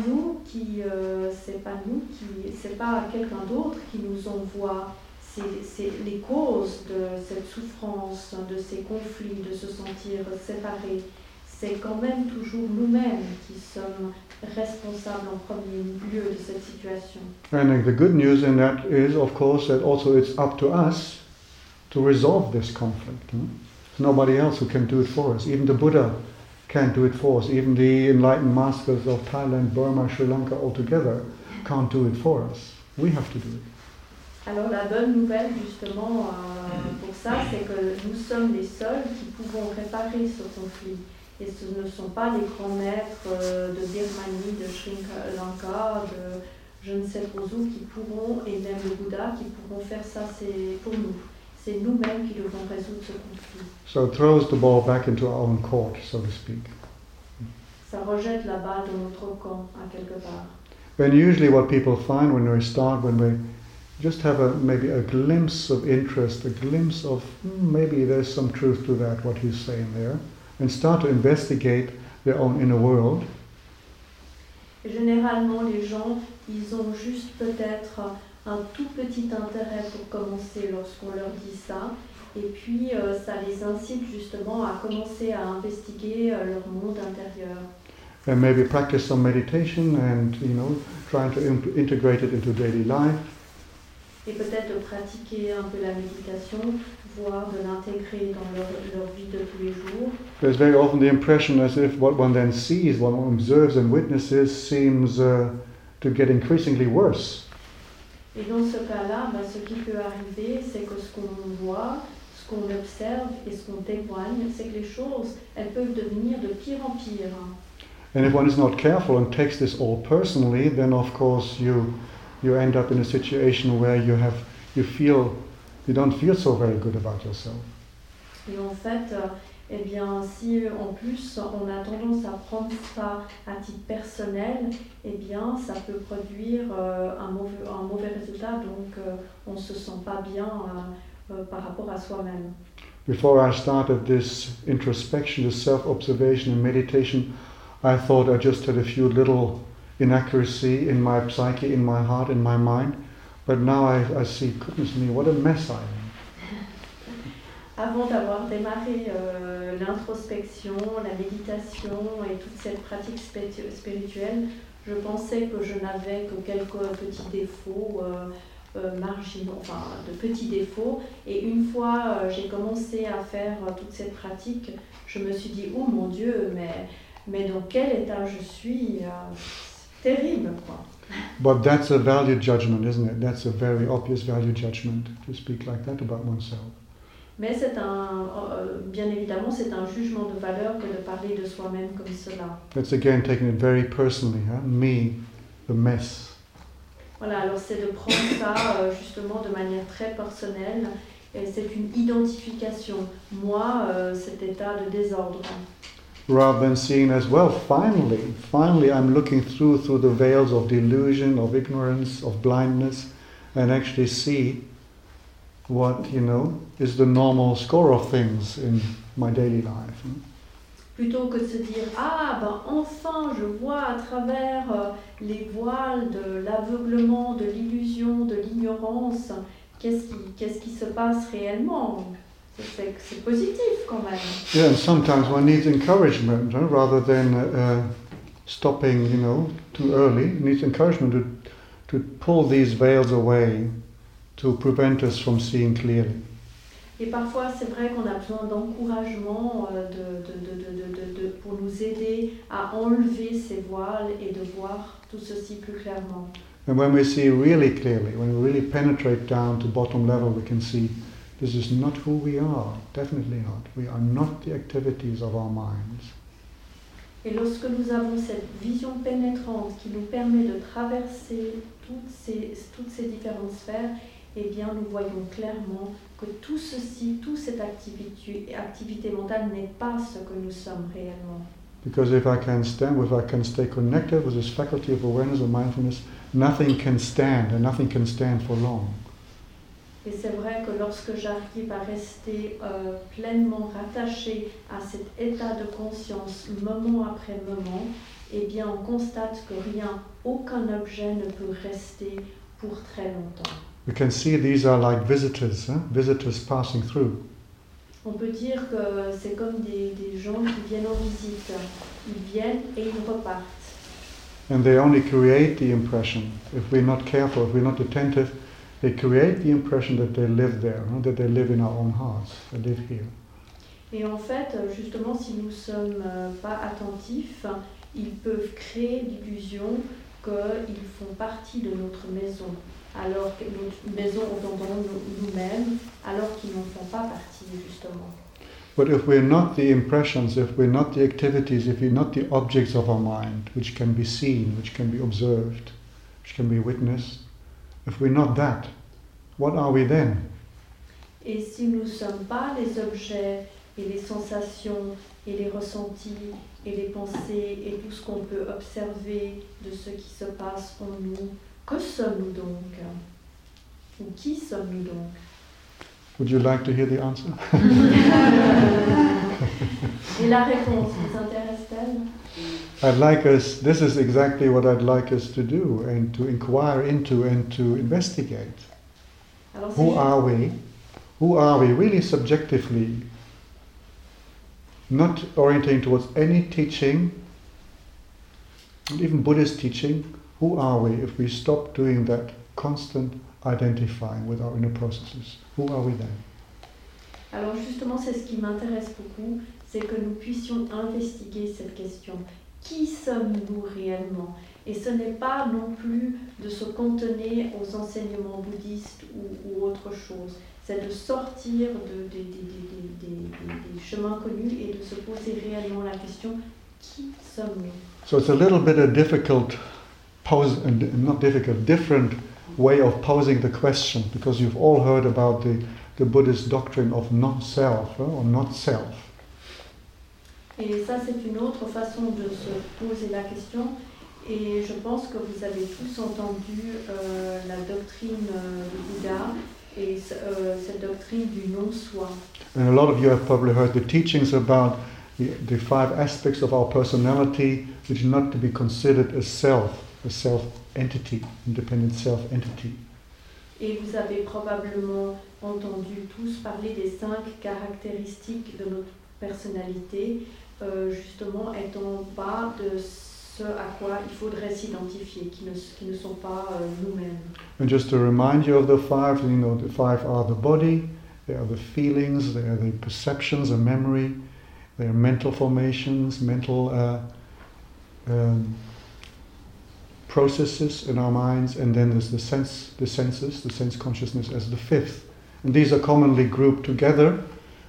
quelqu'un d'autre qui nous envoie les causes de cette souffrance, de ces conflits, de se sentir séparés. C'est quand même toujours nous-mêmes qui sommes responsables en premier lieu de cette situation. And the good news in that is, of course, that also it's up to us to resolve this conflict. There's nobody else who can do it for us. Even the Buddha can't do it for us. Even the enlightened masters of Thailand, Burma, Sri Lanka altogether can't do it for us. We have to do it. Alors la bonne nouvelle justement pour ça, c'est que nous sommes les seuls qui pouvons réparer ce conflit. Et ce ne sont pas les grands maîtres de Birmanie, de Sri Lanka, de je ne sais trop où qui pourront, et même le Bouddha qui pourront faire ça, c'est pour nous. C'est nous-mêmes qui devons résoudre ce conflit. So it throws the ball back into our own court, so to speak. Ça rejette la balle dans notre camp, à quelque part. And usually what people find when we just have maybe a glimpse of interest, a glimpse of maybe there's some truth to that, what he's saying there, and start to investigate their own inner world. Et généralement, les gens, ils ont juste peut-être un tout petit intérêt pour commencer lorsqu'on leur dit ça, et puis ça les incite justement à commencer à investiguer leur monde intérieur. And maybe practice some meditation and, trying to integrate it into daily life. Et peut-être de pratiquer un peu la méditation, voire de l'intégrer dans leur vie de tous les jours. There's very often the impression as if what one then sees, what one observes and witnesses seems to get increasingly worse. Et dans ce cas-là, ce qui peut arriver, c'est que ce qu'on voit, ce qu'on observe et ce qu'on témoigne, c'est que les choses, elles peuvent devenir de pire en pire. And if one is not careful and takes this all personally, then of course you end up in a situation where you have you don't feel so very good about yourself. Et en fait, eh bien, si en plus on a tendance à prendre ça à titre personnel, eh bien, ça peut produire un mauvais résultat, donc on ne se sent pas bien par rapport à soi-même. Before I started this introspection, this self-observation and meditation, I thought I just had a few little inaccuracies in my psyche, in my heart, in my mind. But now I see, goodness me, what a mess I am. Avant d'avoir démarré l'introspection, la méditation et toute cette pratique spirituelle, je pensais que je n'avais que quelques petits défauts marginaux, enfin de petits défauts. Et une fois j'ai commencé à faire toute cette pratique, je me suis dit, oh mon Dieu, mais dans quel état je suis, c'est terrible, quoi. But that's a value judgment, isn't it? That's a very obvious value judgment to speak like that about oneself. Mais c'est bien évidemment, c'est un jugement de valeur que de parler de soi-même comme cela. That's again taking it very personally, me, the mess. Voilà, alors c'est de prendre ça justement de manière très personnelle, et c'est une identification. Moi, cet état de désordre. Rather than seeing as, well, finally I'm looking through the veils of delusion, of ignorance, of blindness, and actually see what, is the normal score of things in my daily life. Plutôt que de se dire, enfin je vois à travers les voiles de l'aveuglement, de l'illusion, de l'ignorance, qu'est-ce qui se passe réellement. C'est positif quand même. Yeah, and sometimes one needs encouragement, rather than stopping, too early. It needs encouragement to pull these veils away, to prevent us from seeing clearly. Et parfois, c'est vrai qu'on a besoin d'encouragement pour nous aider à enlever ces voiles et de voir tout ceci plus clairement. And when we see really clearly, when we really penetrate down to bottom level, we can see this is not who we are, definitely not. We are not the activities of our minds. Et lorsque nous avons cette vision pénétrante qui nous permet de traverser toutes ces différentes sphères, eh bien nous voyons clairement que tout ceci, toute cette activité mentale n'est pas ce que nous sommes réellement. Because if I can stay connected with this faculty of awareness or mindfulness, nothing can stand, and nothing can stand for long. Et c'est vrai que lorsque j'arrive à rester pleinement rattaché à cet état de conscience moment après moment, eh bien on constate que aucun objet ne peut rester pour très longtemps. We can see these are like visitors passing through. On peut dire que c'est comme des gens qui viennent en visite. Ils viennent et ils repartent. And they only create the impression. If we're not careful, if we're not attentive, they create the impression that they live there, that they live in our own hearts, they live here. Et en fait, justement, si nous ne sommes pas attentifs, ils peuvent créer l'illusion qu'ils font partie de notre maison. Alors que notre maison entendons nous-mêmes, alors qu'ils n'en font pas partie, justement. But if we're not the impressions, if we're not the activities, if we're not the objects of our mind, which can be seen, which can be observed, which can be witnessed, if we're not that, what are we then? Et si nous ne sommes pas les objets et les sensations et les ressentis et les pensées et tout ce qu'on peut observer de ce qui se passe en nous, que sommes-nous donc? Ou qui sommes-nous donc? Would you like to hear the answer? Et la réponse vous intéresse-t-elle? This is exactly what I'd like us to do and to inquire into and to investigate. Alors, Who are we? Who are we really subjectively? Not orienting towards any teaching, even Buddhist teaching. Who are we if we stop doing that constant identifying with our inner processes? Who are we then? Alors justement, c'est ce qui m'intéresse beaucoup, c'est que nous puissions investiguer cette question. Qui sommes-nous réellement? Et ce n'est pas non plus de se cantonner aux enseignements bouddhistes ou autre chose. C'est de sortir des chemins connus et de se poser réellement la question, qui sommes-nous? So it's a little bit a different way of posing the question, because you've all heard about the Buddhist doctrine of non-self, or not self. Et ça, c'est une autre façon de se poser la question. Et je pense que vous avez tous entendu la doctrine du Bouddha et cette doctrine du non-soi. And a lot of you have probably heard the teachings about the 5 aspects of our personality which are not to be considered as self, a self-entity, independent self-entity. Et vous avez probablement entendu tous parler des 5 caractéristiques de notre personnalité, justement étant pas de ce à quoi il faudrait s'identifier, qui ne sont pas nous-mêmes. And just to remind you of the 5, the 5 are the body, they are the feelings, they are the perceptions, the memory, they are mental formations, mental processes in our minds, and then there's the senses, the sense consciousness as the 5th. And these are commonly grouped together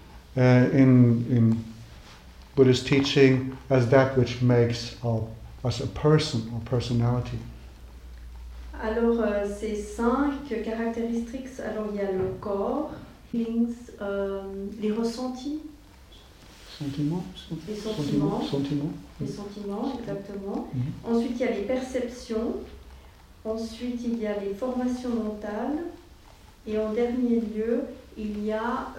in Buddhist teaching as that which makes us a person or personality. Alors ces 5 caractéristiques, alors il y a le corps, feelings, les ressentis, Sentiments. les sentiments, Sentiments. les sentiments, exactement. Mm-hmm. Ensuite il y a les perceptions, ensuite il y a les formations mentales, et en dernier lieu il y a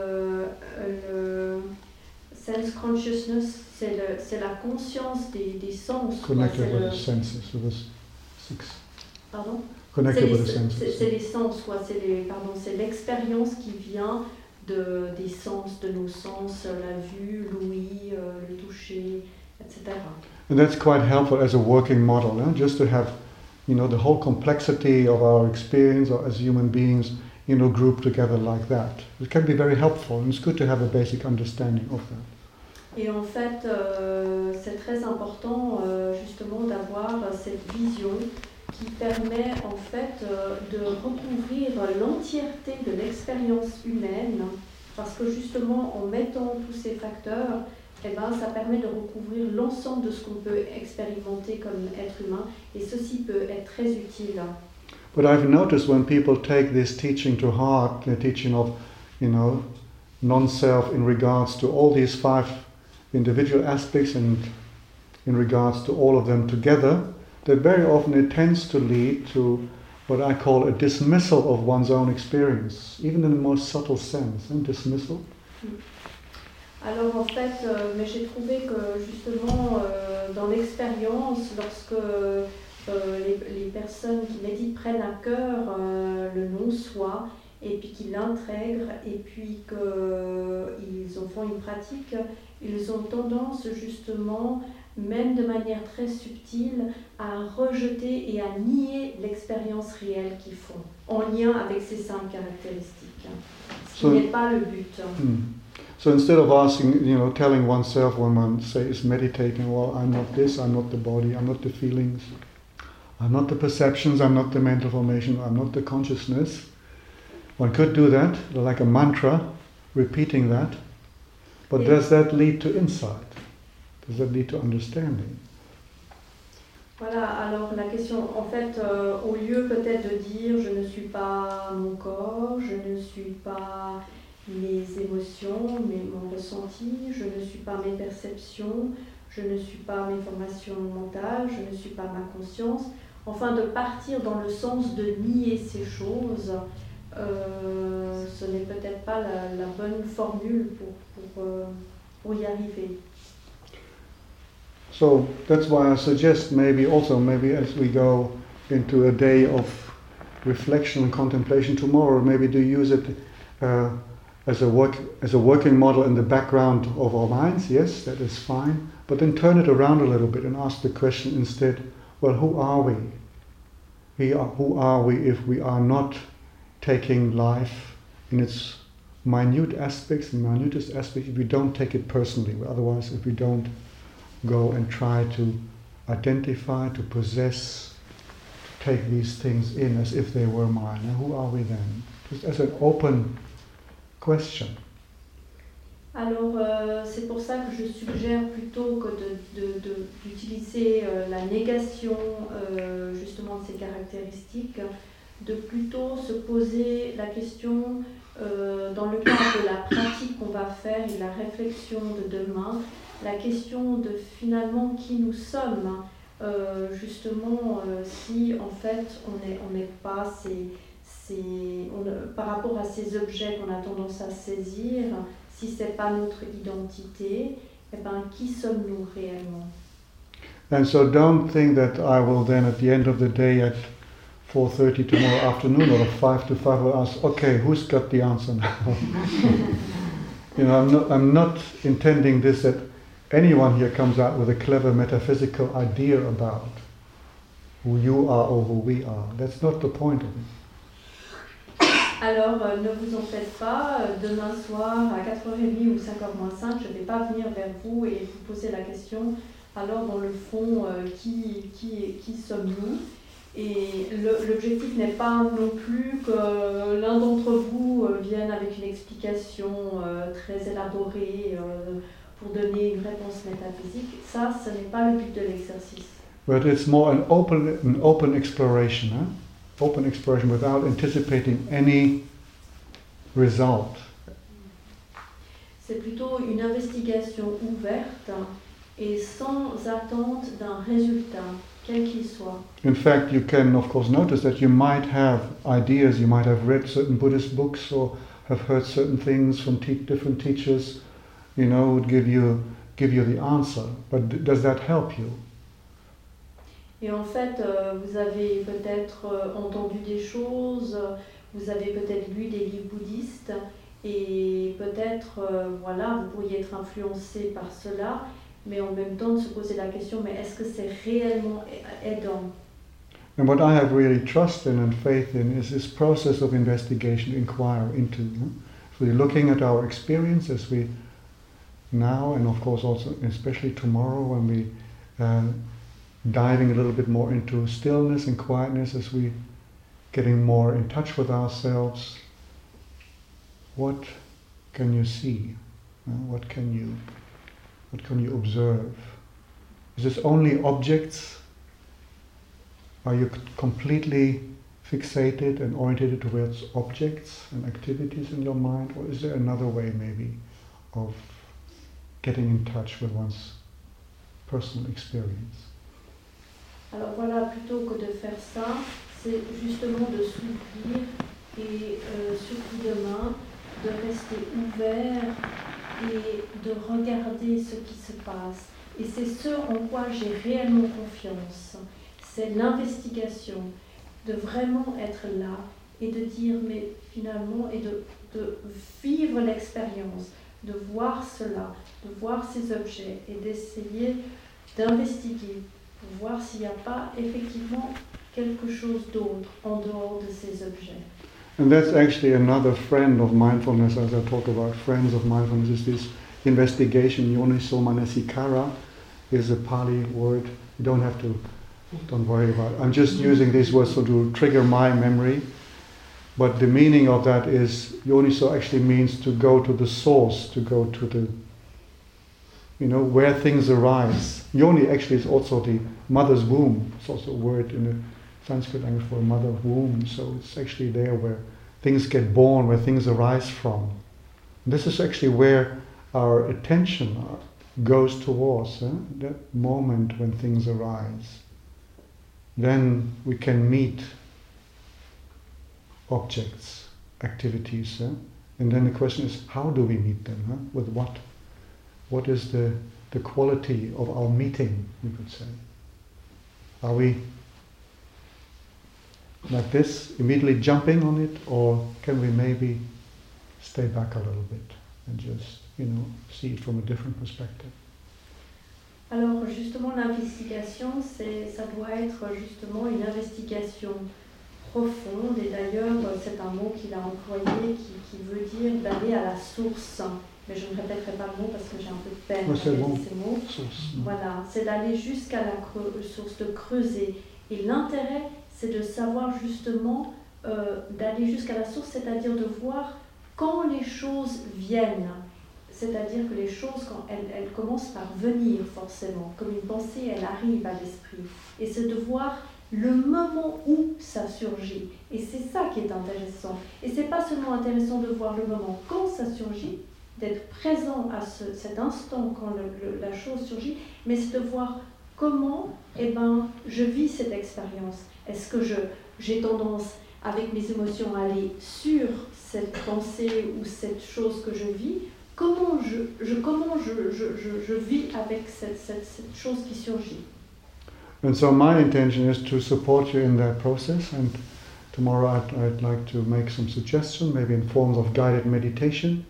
le sense consciousness, c'est la conscience des sens. Connected with the senses, with the 6. Pardon? Connected with the senses. C'est les sens, c'est l'expérience qui vient des sens, de nos sens, la vue, l'ouïe, le toucher, etc. And that's quite helpful as a working model, just to have, the whole complexity of our experience as human beings, grouped together like that. It can be very helpful, and it's good to have a basic understanding of that. Et en fait, c'est très important justement d'avoir cette vision qui permet en fait de recouvrir l'entièreté de l'expérience humaine, parce que justement en mettant tous ces facteurs, ça permet de recouvrir l'ensemble de ce qu'on peut expérimenter comme être humain, et ceci peut être très utile. But I've noticed when people take this teaching to heart, the teaching of, non-self in regards to all these 5 individual aspects and in regards to all of them together, that very often it tends to lead to what I call a dismissal of one's own experience, even in the most subtle sense, and dismissal. Alors en fait, mais j'ai trouvé que justement dans l'expérience, lorsque les personnes qui méditent prennent à cœur le non-soi, et puis qu'ils l'intègrent, et puis qu'ils en font une pratique, ils ont tendance justement, même de manière très subtile, à rejeter et à nier l'expérience réelle qu'ils font, en lien avec ces 5 caractéristiques, ce qui n'est pas le but. So instead of asking, telling oneself when one is meditating, well, I'm not this, I'm not the body, I'm not the feelings, I'm not the perceptions, I'm not the mental formation, I'm not the consciousness. One could do that, like a mantra, repeating that. But does that lead to insight? Does that lead to understanding? Voilà, alors la question, en fait, au lieu peut-être de dire je ne suis pas mon corps, je ne suis pas mes émotions, mon ressenti, je ne suis pas mes perceptions, je ne suis pas mes formations mentales, je ne suis pas ma conscience, enfin de partir dans le sens de nier ces choses, ce n'est peut-être pas la bonne formule pour y arriver. So that's why I suggest maybe as we go into a day of reflection and contemplation tomorrow, maybe to use it as a working model in the background of our minds. Yes, that is fine. But then turn it around a little bit and ask the question instead, well, who are we? Who are we if we are not taking life in its minutest aspects, if we don't take it personally, otherwise if we don't go and try to identify, to possess, to take these things in as if they were mine, and who are we then? Just as an open question. Alors c'est pour ça que je suggère plutôt que d'utiliser la négation justement de ces caractéristiques, de plutôt se poser la question dans le cadre de la pratique qu'on va faire et de la réflexion de demain, la question de finalement qui nous sommes, justement si en fait on n'est pas par rapport à ces objets qu'on a tendance à saisir, si c'est pas notre identité, eh ben qui sommes-nous réellement? And so don't think that I will then at the end of the day at 4:30 tomorrow afternoon or 5 to 5 will ask, okay, who's got the answer now? You know, I'm not intending this that anyone here comes out with a clever metaphysical idea about who you are or who we are. That's not the point of it. Alors, ne vous en faites pas, demain soir à 4h30 ou 5h moins 5, je ne vais pas venir vers vous et vous poser la question, alors dans le fond, qui sommes-nous? Et l'objectif n'est pas non plus que l'un d'entre vous vienne avec une explication très élaborée pour donner une réponse métaphysique. Ça, ce n'est pas le but de l'exercice. But it's more an open exploration, huh? Open exploration without anticipating any result. C'est plutôt une investigation ouverte et sans attente d'un résultat, quel qu'il soit. In fact, you can of course notice that you might have ideas, you might have read certain Buddhist books or have heard certain things from different teachers, you know, would give you the answer. But does that help you? Et en fait, vous avez peut-être entendu des choses, vous avez peut-être lu des livres bouddhistes, et peut-être, voilà, vous pourriez être influencé par cela, mais en même temps de se poser la question, mais est-ce que c'est réellement aidant? And what I have really trust in and faith in is this process of investigation, inquire into. So we're looking at our experience as we now, and of course also especially tomorrow when we diving a little bit more into stillness and quietness as we getting more in touch with ourselves. What can you see? What can you observe? Is this only objects? Are you completely fixated and oriented towards objects and activities in your mind? Or is there another way maybe of getting in touch with one's personal experience? Alors voilà, plutôt que de faire ça, c'est justement de s'ouvrir et surtout demain, de rester ouvert et de regarder ce qui se passe. Et c'est ce en quoi j'ai réellement confiance. C'est l'investigation, de vraiment être là et de dire, mais finalement, et de vivre l'expérience, de voir cela, de voir ces objets et d'essayer d'investiguer pour voir s'il n'y a pas effectivement quelque chose d'autre en dehors de ces objets. And that's actually another friend of mindfulness, as I talk about friends of mindfulness, is this investigation. Yoniso manasikara is a Pali word. You don't worry about it. I'm just using these words to trigger my memory. But the meaning of that is, yoniso actually means to go to the source, to go to the, where things arise. Yoni actually is also the mother's womb. It's also a word in the Sanskrit language for a mother womb. So it's actually there where things get born, where things arise from. This is actually where our attention goes towards, that moment when things arise. Then we can meet objects, activities, and then the question is, how do we meet them? With what? What is the quality of our meeting, you could say? Are we like this, immediately jumping on it, or can we maybe stay back a little bit and just, see it from a different perspective? Alors justement, l'investigation, ça doit être justement une investigation profonde, et d'ailleurs c'est un mot qu'il a employé qui veut dire d'aller à la source. Mais je ne répéterai pas le mot parce que j'ai un peu de peine avec ces mots. Source. Voilà, c'est d'aller jusqu'à la source, de creuser. Et l'intérêt, c'est de savoir justement d'aller jusqu'à la source, c'est-à-dire de voir quand les choses viennent. C'est-à-dire que les choses, quand elles commencent par venir forcément, comme une pensée, elle arrive à l'esprit. Et c'est de voir le moment où ça surgit. Et c'est ça qui est intéressant. Et c'est pas seulement intéressant de voir le moment quand ça surgit, d'être présent à cet instant quand la chose surgit, mais c'est de voir comment je vis cette expérience. Est-ce que j'ai tendance, avec mes émotions, à aller sur cette pensée ou cette chose que je vis? Comment je vis avec cette chose qui surgit? And so my intention is to support you in that process, and tomorrow I'd like to make some suggestions, maybe in forms of guided meditation,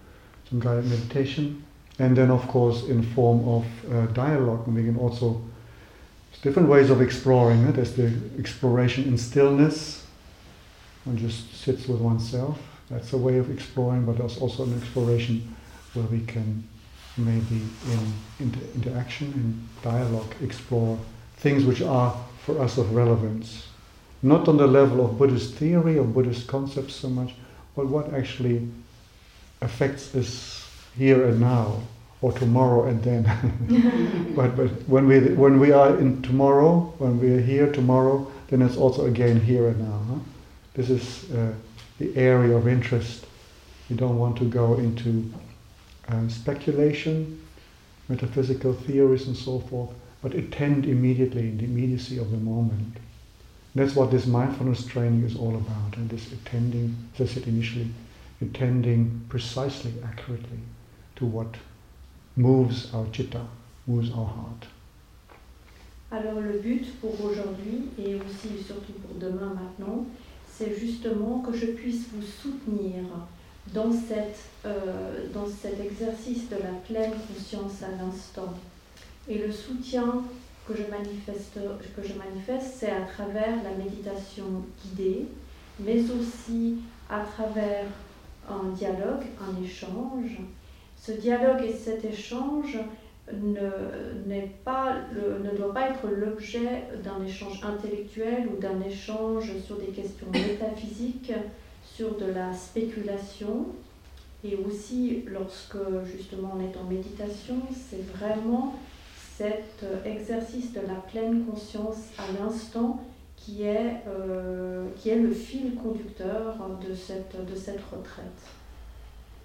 and then of course in form of dialogue. And we can also, there's different ways of exploring it. There's the exploration in stillness, one just sits with oneself. That's a way of exploring, but there's also an exploration where we can maybe in interaction, in dialogue, explore things which are for us of relevance. Not on the level of Buddhist theory or Buddhist concepts so much, but what actually affects us here and now, or tomorrow and then. but when we are in tomorrow, when we are here tomorrow, then it's also again here and now. Huh? This is the area of interest. We don't want to go into speculation, metaphysical theories and so forth, but attend immediately in the immediacy of the moment. That's what this mindfulness training is all about, and this attending, as I said initially, attending precisely, accurately to what moves our citta, moves our heart. Alors le but pour aujourd'hui, et aussi surtout pour demain maintenant, c'est justement que je puisse vous soutenir dans cet exercice de la pleine conscience à l'instant. Et le soutien que je manifeste, c'est à travers la méditation guidée, mais aussi à travers un dialogue, un échange. Ce dialogue et cet échange ne doit pas être l'objet d'un échange intellectuel ou d'un échange sur des questions métaphysiques, sur de la spéculation. Et aussi, lorsque justement on est en méditation, c'est vraiment cet exercice de la pleine conscience à l'instant qui est le fil conducteur de cette retraite.